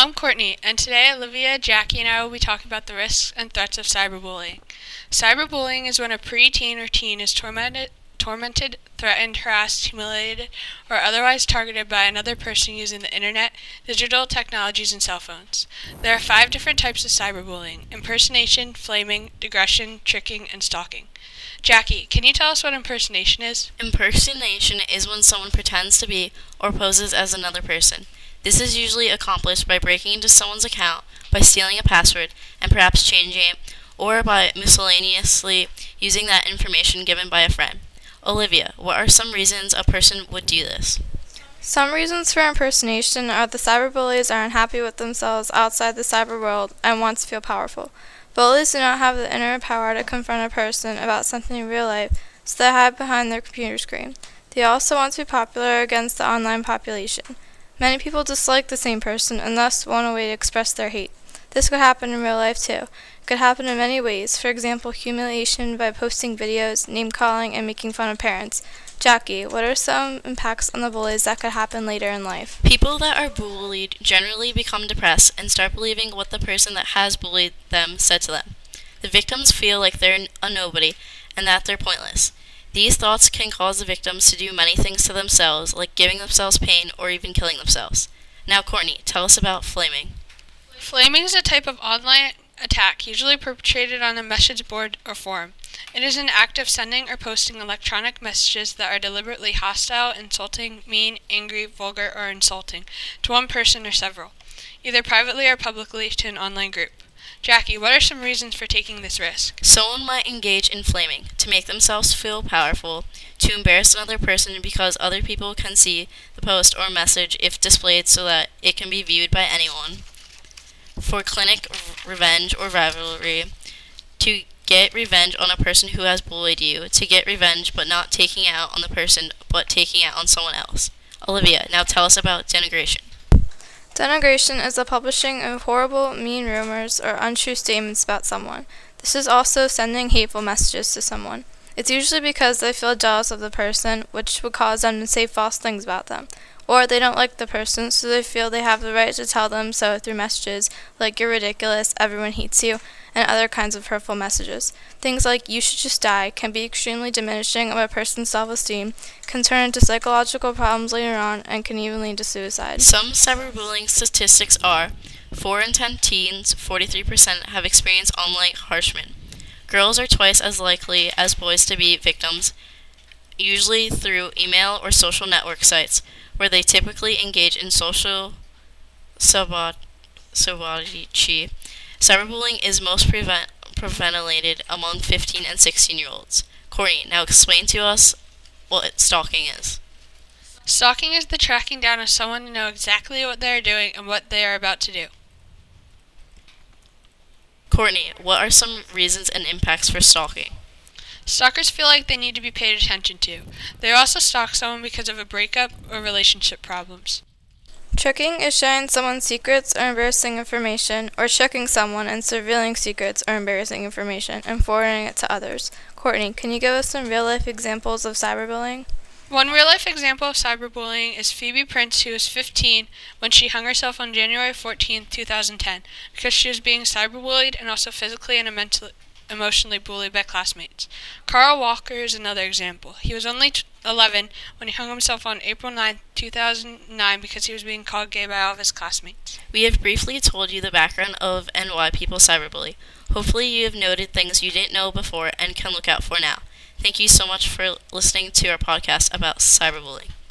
I'm Courtney, and today Olivia, Jackie, and I will be talking about the risks and threats of cyberbullying. Cyberbullying is when a preteen or teen is tormented, threatened, harassed, humiliated, or otherwise targeted by another person using the internet, digital technologies, and cell phones. There are 5 different types of cyberbullying: impersonation, flaming, digression, tricking, and stalking. Jackie, can you tell us what impersonation is? Impersonation is when someone pretends to be or poses as another person. This is usually accomplished by breaking into someone's account, by stealing a password, and perhaps changing it, or by miscellaneously using that information given by a friend. Olivia, what are some reasons a person would do this? Some reasons for impersonation are the cyberbullies are unhappy with themselves outside the cyber world and want to feel powerful. Bullies do not have the inner power to confront a person about something in real life, so they hide behind their computer screen. They also want to be popular against the online population. Many people dislike the same person and thus want a way to express their hate. This could happen in real life too. It could happen in many ways, for example, humiliation by posting videos, name-calling, and making fun of parents. Jackie, what are some impacts on the bullies that could happen later in life? People that are bullied generally become depressed and start believing what the person that has bullied them said to them. The victims feel like they're a nobody and that they're pointless. These thoughts can cause the victims to do many things to themselves, like giving themselves pain or even killing themselves. Now, Courtney, tell us about flaming. Flaming is a type of online attack usually perpetrated on a message board or forum. It is an act of sending or posting electronic messages that are deliberately hostile, insulting, mean, angry, vulgar, or insulting to one person or several, either privately or publicly to an online group. Jackie, what are some reasons for taking this risk? Someone might engage in flaming to make themselves feel powerful, to embarrass another person because other people can see the post or message if displayed so that it can be viewed by anyone. For clinic revenge or rivalry, to get revenge on a person who has bullied you, to get revenge but not taking it out on the person but taking it on someone else. Olivia, now tell us about denigration. Denigration is the publishing of horrible, mean rumors or untrue statements about someone. This is also sending hateful messages to someone. It's usually because they feel jealous of the person, which would cause them to say false things about them. Or they don't like the person, so they feel they have the right to tell them so through messages like "you're ridiculous," "everyone hates you," and other kinds of hurtful messages. Things like "you should just die" can be extremely diminishing of a person's self-esteem, can turn into psychological problems later on, and can even lead to suicide. Some cyberbullying statistics are 4 in 10 teens, 43% have experienced online harassment. Girls are twice as likely as boys to be victims, usually through email or social network sites, where they typically engage in social sabotage. Cyberbullying is most prevalent among 15 and 16-year-olds. Courtney, now explain to us what stalking is. Stalking is the tracking down of someone to know exactly what they are doing and what they are about to do. Courtney, what are some reasons and impacts for stalking? Stalkers feel like they need to be paid attention to. They also stalk someone because of a breakup or relationship problems. Tricking is sharing someone's secrets or embarrassing information, or tricking someone and revealing secrets or embarrassing information and forwarding it to others. Courtney, can you give us some real-life examples of cyberbullying? One real-life example of cyberbullying is Phoebe Prince, who was 15 when she hung herself on January 14, 2010, because she was being cyberbullied and also physically and emotionally bullied by classmates. Carl Walker is another example. He was only 11 when he hung himself on April 9, 2009 because he was being called gay by all of his classmates. We have briefly told you the background of and why people cyberbully. Hopefully you have noted things you didn't know before and can look out for now. Thank you so much for listening to our podcast about cyberbullying.